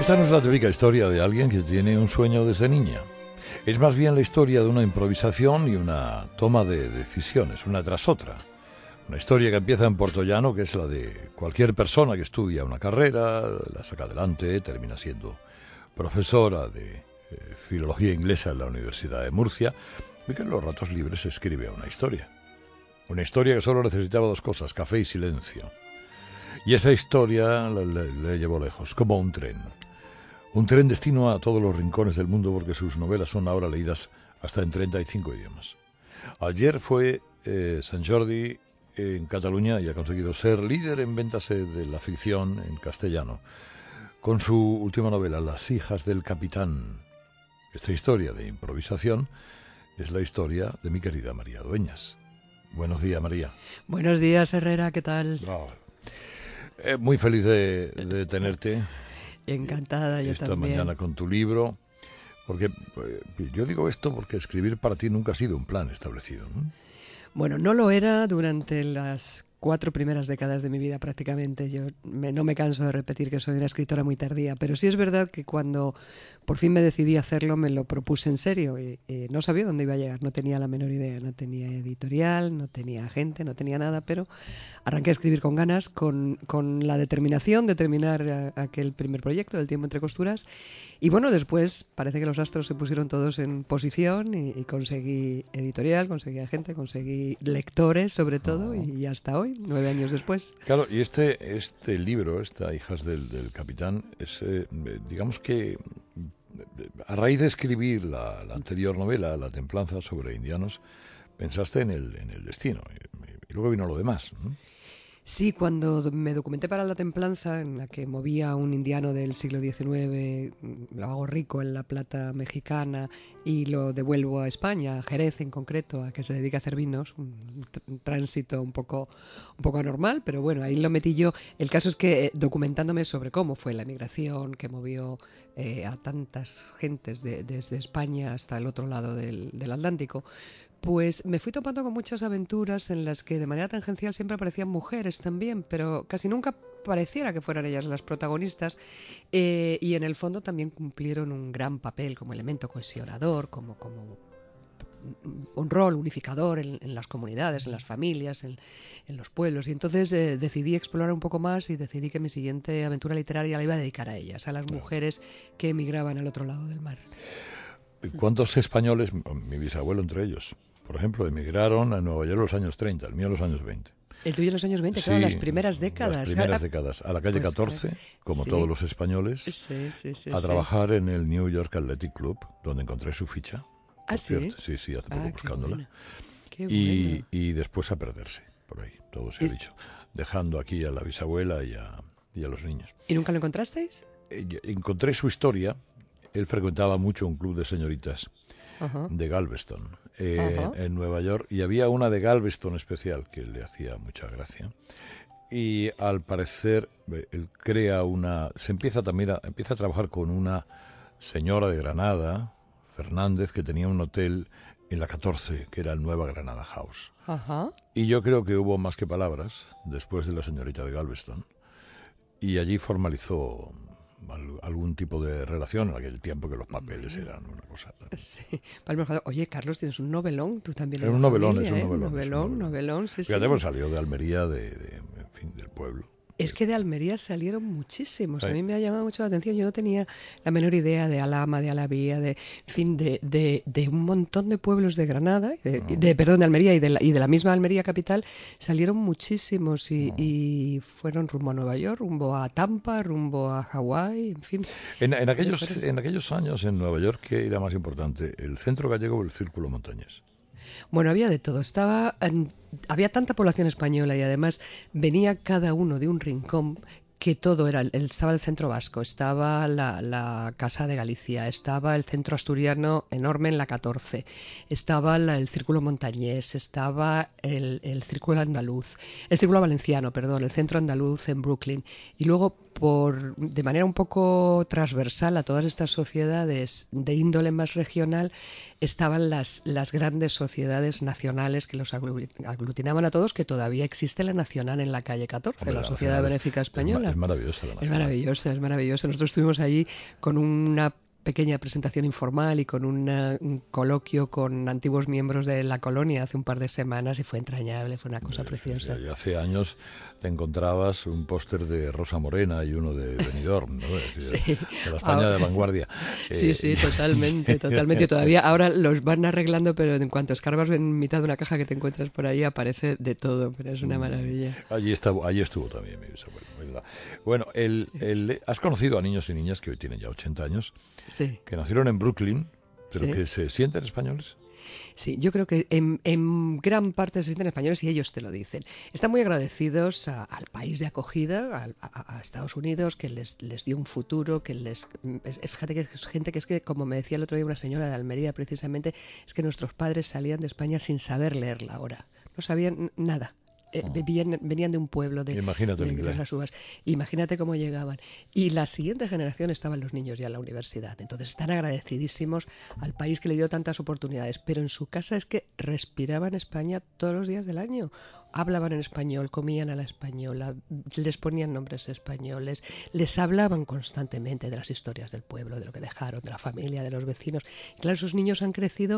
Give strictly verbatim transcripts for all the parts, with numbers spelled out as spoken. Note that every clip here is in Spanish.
Esta no es la típica historia de alguien que tiene un sueño desde niña. Es más bien la historia de una improvisación y una toma de decisiones, una tras otra. Una historia que empieza en Puertollano, que es la de cualquier persona que estudia una carrera, la saca adelante, termina siendo profesora de eh, filología inglesa en la Universidad de Murcia, y que en los ratos libres escribe una historia. Una historia que solo necesitaba dos cosas, café y silencio. Y esa historia le, le, le llevó lejos, como un tren. Un tren destino a todos los rincones del mundo, porque sus novelas son ahora leídas hasta en treinta y cinco idiomas. Ayer fue eh, Sant Jordi en Cataluña y ha conseguido ser líder en ventas de la ficción en castellano, con su última novela, Las hijas del capitán. Esta historia de improvisación es la historia de mi querida María Dueñas. Buenos días, María. Buenos días, Herrera, ¿qué tal? Oh, eh, muy feliz de, de tenerte. Encantada, yo esta también. mañana con tu libro, porque eh, yo digo esto porque escribir para ti nunca ha sido un plan establecido, ¿no? Bueno, no lo era durante las cuatro primeras décadas de mi vida prácticamente. Yo me, no me canso de repetir que soy una escritora muy tardía, pero sí es verdad que cuando por fin me decidí a hacerlo me lo propuse en serio y, y no sabía dónde iba a llegar, no tenía la menor idea, no tenía editorial, no tenía agente, no tenía nada, pero arranqué a escribir con ganas, con, con la determinación de terminar a, aquel primer proyecto, El tiempo entre costuras, y bueno, después parece que los astros se pusieron todos en posición y, y conseguí editorial, conseguí agente, conseguí lectores sobre todo, oh. y hasta hoy, nueve años después. Claro, y este, este libro, esta Hijas del, del Capitán, es, eh, digamos que a raíz de escribir la, la anterior novela, La Templanza, sobre indianos, pensaste en el, en el destino, y, y luego vino lo demás, ¿no? Sí, cuando me documenté para La Templanza, en la que movía a un indiano del siglo diecinueve, lo hago rico en la plata mexicana y lo devuelvo a España, a Jerez en concreto, a que se dedica a hacer vinos, un tránsito un poco, un poco anormal, pero bueno, ahí lo metí yo. El caso es que documentándome sobre cómo fue la migración que movió eh, a tantas gentes de, desde España hasta el otro lado del, del Atlántico, pues me fui topando con muchas aventuras en las que de manera tangencial siempre aparecían mujeres también, pero casi nunca pareciera que fueran ellas las protagonistas, eh, y en el fondo también cumplieron un gran papel como elemento cohesionador, como, como un rol unificador en, en las comunidades, en las familias, en, en los pueblos, y entonces eh, decidí explorar un poco más y decidí que mi siguiente aventura literaria la iba a dedicar a ellas, a las mujeres que emigraban al otro lado del mar. ¿Cuántos españoles, mi bisabuelo entre ellos, por ejemplo, emigraron a Nueva York en los años treinta, el mío en los años veinte? El tuyo en los años veinte, sí, claro, las primeras décadas. Las primeras décadas, a la calle pues, catorce, como sí. todos los españoles, sí, sí, sí, a sí. trabajar en el New York Athletic Club, donde encontré su ficha. ¿Ah, sí? Cierto. Sí, sí, hace poco ah, buscándola. Qué y, bueno. y después a perderse, por ahí, todo se ha dicho, dejando aquí a la bisabuela y a, y a los niños. ¿Y nunca lo encontrasteis? Eh, encontré su historia. Él frecuentaba mucho un club de señoritas uh-huh. de Galveston, eh, uh-huh. en Nueva York, y había una de Galveston especial que le hacía mucha gracia. Y al parecer él crea una, se empieza también a, empieza a trabajar con una señora de Granada, Fernández, que tenía un hotel en la catorce, que era el Nueva Granada House. Uh-huh. Y yo creo que hubo más que palabras después de la señorita de Galveston, y allí formalizó algún tipo de relación en aquel tiempo que los papeles eran una cosa. Sí. Oye, Carlos, tienes un novelón, tú también. Es un novelón, familia, es un ¿eh? novelón. Novelón, es un novelón. novelón, sí, Fíjate, sí. pues salió de Almería, de, de, en fin, del pueblo. Es que de Almería salieron muchísimos. Sí. A mí me ha llamado mucho la atención. Yo no tenía la menor idea de Alhama, de Alavía, de, en fin, de, de, de un montón de pueblos de Granada, de, no. de perdón, de Almería y de, la, y de la misma Almería capital. Salieron muchísimos y, no. y fueron rumbo a Nueva York, rumbo a Tampa, rumbo a Hawái, en fin. En, en, aquellos, en aquellos años en Nueva York, ¿qué era más importante? ¿El centro gallego o el círculo montañés? Bueno, había de todo. Estaba, había tanta población española y además venía cada uno de un rincón que todo era, estaba el centro vasco, estaba la, la Casa de Galicia, estaba el centro asturiano enorme en la catorce, estaba la, el círculo montañés, estaba el, el círculo andaluz, el círculo valenciano, perdón, el centro andaluz en Brooklyn, y luego por, de manera un poco transversal a todas estas sociedades de índole más regional, estaban las, las grandes sociedades nacionales que los aglutinaban a todos, que todavía existe la Nacional en la calle catorce, Hombre, la, la Sociedad nacional, Benéfica Española. Es, es maravillosa la Nacional. Es maravillosa, es maravillosa. Nosotros estuvimos allí con una pequeña presentación informal y con una, un coloquio con antiguos miembros de la colonia hace un par de semanas y fue entrañable, fue una cosa sí, preciosa. Y hace años te encontrabas un póster de Rosa Morena y uno de Benidorm, ¿no? Es decir, sí. de la España ahora, de vanguardia. Sí, eh, sí, totalmente, totalmente. Todavía ahora los van arreglando, pero en cuanto escarbas en mitad de una caja que te encuentras por ahí aparece de todo, pero es una maravilla. Allí, está, allí estuvo también mi bisabuelo. Bueno, el, el, has conocido a niños y niñas que hoy tienen ya ochenta años, sí. que nacieron en Brooklyn, pero sí. que se sienten españoles. Sí, yo creo que en, en gran parte se sienten españoles y ellos te lo dicen. Están muy agradecidos a, al país de acogida, a, a, a Estados Unidos, que les, les dio un futuro, que les... Es, fíjate que es gente que es que, como me decía el otro día una señora de Almería precisamente, es que nuestros padres salían de España sin saber leer la hora. No sabían nada. Eh, venían, venían de un pueblo de, Imagínate de, de las uvas. Imagínate cómo llegaban. Y la siguiente generación estaban los niños ya en la universidad. Entonces están agradecidísimos al país que le dio tantas oportunidades. Pero en su casa es que respiraban España todos los días del año. Hablaban en español, comían a la española, les ponían nombres españoles, les hablaban constantemente de las historias del pueblo, de lo que dejaron, de la familia, de los vecinos. Y claro, esos niños han crecido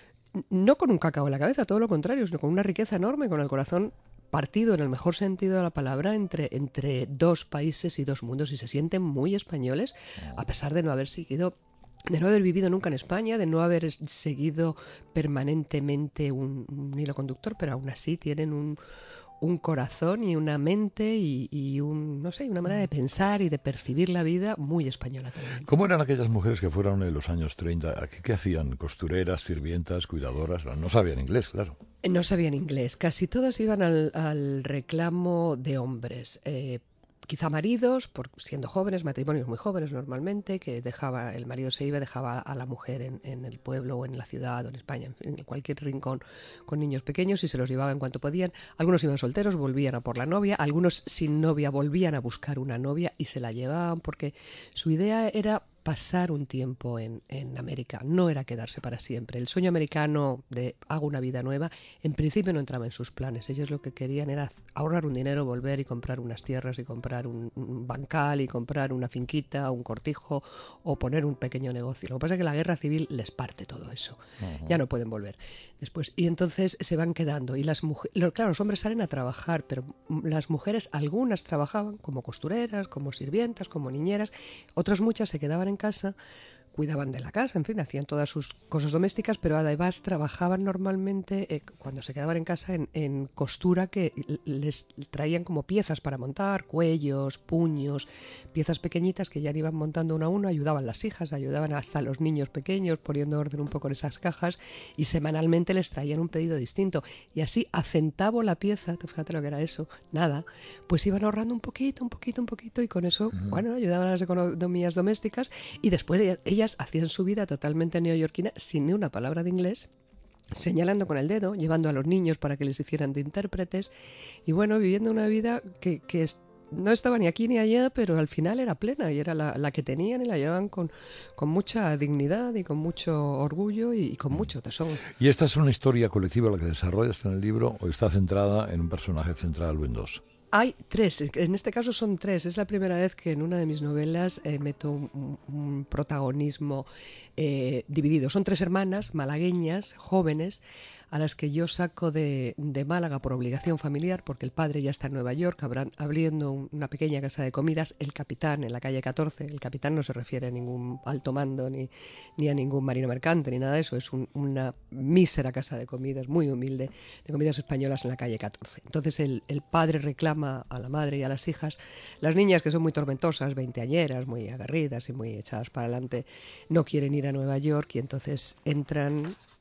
no con un cacao en la cabeza, todo lo contrario, sino con una riqueza enorme, con el corazón partido en el mejor sentido de la palabra entre, entre dos países y dos mundos, y se sienten muy españoles a pesar de no haber seguido, de no haber vivido nunca en España, de no haber seguido permanentemente un, un hilo conductor, pero aún así tienen un, un corazón y una mente y, y un, no sé, una manera de pensar y de percibir la vida muy española también. ¿Cómo eran aquellas mujeres que fueron en los años treinta? ¿Qué, qué hacían? ¿Costureras, sirvientas, cuidadoras? No sabían inglés, claro. No sabían inglés. Casi todas iban al, al reclamo de hombres. Eh, quizá maridos, por, siendo jóvenes, matrimonios muy jóvenes normalmente, que dejaba, el marido se iba, dejaba a la mujer en, en el pueblo o en la ciudad o en España, en cualquier rincón con niños pequeños, y se los llevaba en cuanto podían. Algunos iban solteros, volvían a por la novia, algunos sin novia volvían a buscar una novia y se la llevaban, porque su idea era pasar un tiempo en, en América, no era quedarse para siempre. El sueño americano de hago una vida nueva, en principio no entraba en sus planes. Ellos lo que querían era ahorrar un dinero, volver y comprar unas tierras y comprar un, un bancal y comprar una finquita, un cortijo o poner un pequeño negocio. Lo que pasa es que la guerra civil les parte todo eso. Uh-huh. Ya no pueden volver después. Y entonces se van quedando. Y las mujeres, claro, los hombres salen a trabajar, pero las mujeres, algunas trabajaban como costureras, como sirvientas, como niñeras, otras muchas se quedaban en casa, cuidaban de la casa, en fin, hacían todas sus cosas domésticas, pero además trabajaban normalmente eh, cuando se quedaban en casa en, en costura, que les traían como piezas para montar, cuellos, puños, piezas pequeñitas que ya iban montando uno a uno, ayudaban las hijas, ayudaban hasta los niños pequeños, poniendo orden un poco en esas cajas, y semanalmente les traían un pedido distinto. Y así, a centavo la pieza, fíjate lo que era eso, nada, pues iban ahorrando un poquito, un poquito, un poquito, y con eso, uh-huh. bueno, ayudaban a las economías domésticas, y después ellas, ellas hacían su vida totalmente neoyorquina, sin ni una palabra de inglés, señalando con el dedo, llevando a los niños para que les hicieran de intérpretes, y bueno, viviendo una vida que, que es, no estaba ni aquí ni allá, pero al final era plena y era la, la que tenían, y la llevaban con, con mucha dignidad y con mucho orgullo y, y con mucho tesón. ¿Y esta es una historia colectiva la que desarrollas en el libro, o está centrada en un personaje central o en dos? Hay tres, en este caso son tres. Es la primera vez que en una de mis novelas eh, meto un, un protagonismo eh, dividido. Son tres hermanas malagueñas, jóvenes, a las que yo saco de, de Málaga por obligación familiar, porque el padre ya está en Nueva York, habrán, abriendo una pequeña casa de comidas, el capitán, en la calle catorce. El capitán no se refiere a ningún alto mando, ni, ni a ningún marino mercante, ni nada de eso. Es un, una mísera casa de comidas, muy humilde, de comidas españolas en la calle catorce. Entonces el, el padre reclama a la madre y a las hijas. Las niñas, que son muy tormentosas, veinteañeras, muy agarridas y muy echadas para adelante, no quieren ir a Nueva York, y entonces entran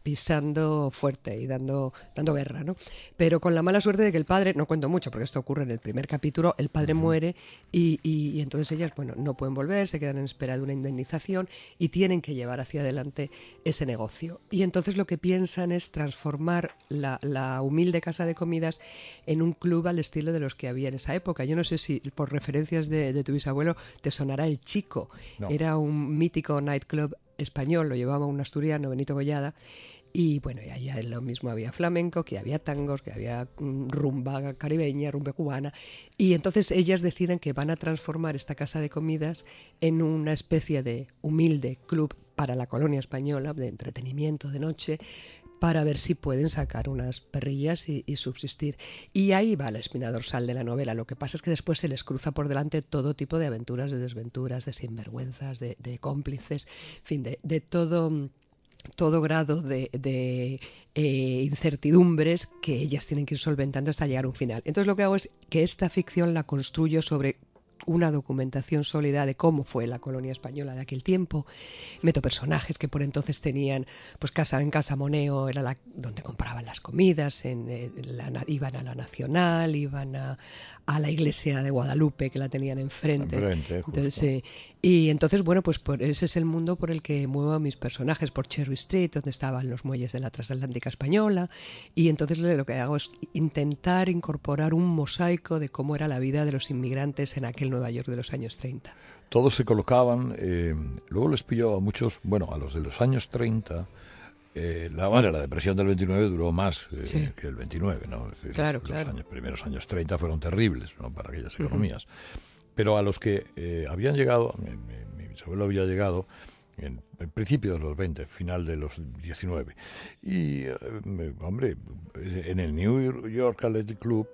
pisando fuerte y dando, dando guerra, ¿no? Pero con la mala suerte de que el padre, no cuento mucho porque esto ocurre en el primer capítulo, el padre uh-huh. muere y, y, y entonces ellas, bueno, no pueden volver, se quedan en espera de una indemnización y tienen que llevar hacia adelante ese negocio. Y entonces lo que piensan es transformar la, la humilde casa de comidas en un club al estilo de los que había en esa época. Yo no sé si por referencias de, de tu bisabuelo te sonará El Chico. No. Era un mítico nightclub español, lo llevaba un asturiano, Benito Goyada. Y bueno, y allá lo mismo había flamenco, que había tangos, que había rumba caribeña, rumba cubana. Y entonces ellas deciden que van a transformar esta casa de comidas en una especie de humilde club para la colonia española, de entretenimiento de noche, para ver si pueden sacar unas perrillas y, y subsistir. Y ahí va la espina dorsal de la novela. Lo que pasa es que después se les cruza por delante todo tipo de aventuras, de desventuras, de sinvergüenzas, de, de cómplices, en fin, de, de todo... todo grado de, de eh, incertidumbres que ellas tienen que ir solventando hasta llegar a un final. Entonces lo que hago es que esta ficción la construyo sobre una documentación sólida de cómo fue la colonia española de aquel tiempo. Meto personajes que por entonces tenían, pues casa en Casa Moneo era la, donde compraban las comidas, en, en la, iban a la Nacional, iban a, a la iglesia de Guadalupe que la tenían enfrente. Enfrente, justo. Entonces, eh, y entonces, bueno, pues por, ese es el mundo por el que muevo a mis personajes, por Cherry Street, donde estaban los muelles de la transatlántica española, y entonces lo que hago es intentar incorporar un mosaico de cómo era la vida de los inmigrantes en aquel Nueva York de los años treinta. Todos se colocaban, eh, luego les pilló a muchos, bueno, a los de los años treinta, eh, la, bueno, la depresión del veintinueve duró más eh, sí. que el veintinueve, ¿no? Es decir, claro, los, claro. los años, primeros años treinta fueron terribles, ¿no?, para aquellas economías. Uh-huh. Pero a los que eh, habían llegado, mi, mi, mi bisabuelo había llegado en el principio de los veinte, final de los diecinueve. Y, eh, hombre, en el New York Athletic Club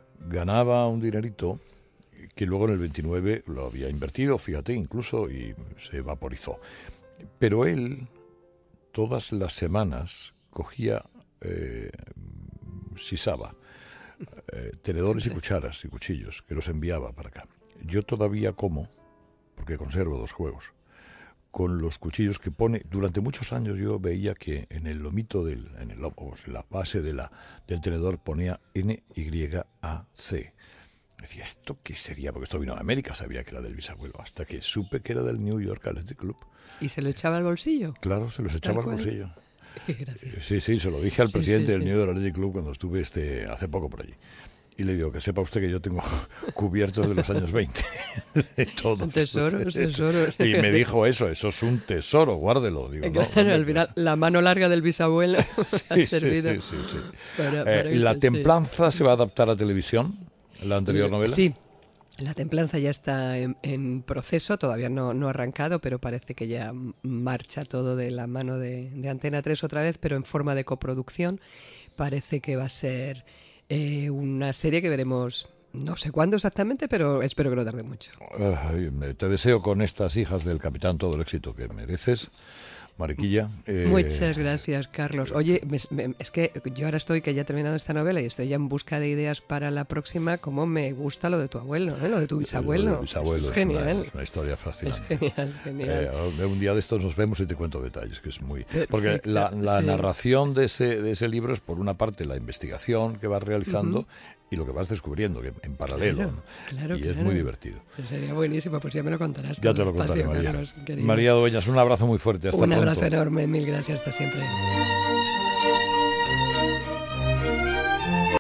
ganaba un dinerito que luego en el veintinueve lo había invertido, fíjate, incluso, y se vaporizó. Pero él, todas las semanas, cogía eh, sisaba, eh, tenedores y cucharas y cuchillos, que los enviaba para acá. Yo todavía como, porque conservo dos juegos, con los cuchillos que pone. Durante muchos años yo veía que en el lomito, del, en, el, o en la base de la, del tenedor ponía N Y A C. Decía, ¿esto qué sería? Porque esto vino de América, sabía que era del bisabuelo, hasta que supe que era del New York Athletic Club. ¿Y se lo echaba al bolsillo? Claro, se los echaba al bolsillo. Gracias. Sí, sí, se lo dije al sí, presidente sí, del sí. New York Athletic Club cuando estuve este hace poco por allí. Y le digo, que sepa usted que yo tengo cubiertos de los años veinte. De todos. Tesoros, tesoros. Y me dijo eso, eso es un tesoro, guárdelo. Digo, claro, no, no, al final, la mano larga del bisabuelo ha sí, servido. Sí, sí, sí, sí. Para, para eh, ¿La sí. Templanza se va a adaptar a televisión? ¿La anterior novela? Sí. La Templanza ya está en, en proceso, todavía no, no ha arrancado, pero parece que ya marcha todo de la mano de, de Antena tres otra vez, pero en forma de coproducción. Parece que va a ser eh, una serie que veremos, no sé cuándo exactamente, pero espero que no tarde mucho. Uh, te deseo con estas hijas del capitán todo el éxito que mereces, Mariquilla. Eh... Muchas gracias, Carlos. Oye, me, me, es que yo ahora estoy que ya he terminado esta novela y estoy ya en busca de ideas para la próxima. Como me gusta lo de tu abuelo, ¿eh? Lo de tu bisabuelo. Lo de bisabuelo es, es genial. Una, es una historia fascinante. Es genial, genial. Eh, un día de estos nos vemos y te cuento detalles, que es muy... Porque Perfecto, la, la sí. narración de ese, de ese libro es, por una parte, la investigación que vas realizando, uh-huh, y lo que vas descubriendo, que en paralelo, claro, ¿no? Claro, y claro. es muy divertido. Sería buenísimo, pues ya me lo contarás. Ya te lo contaré, María. Carlos, María Dueñas, un abrazo muy fuerte. Hasta un pronto. Un abrazo enorme, mil gracias, hasta siempre.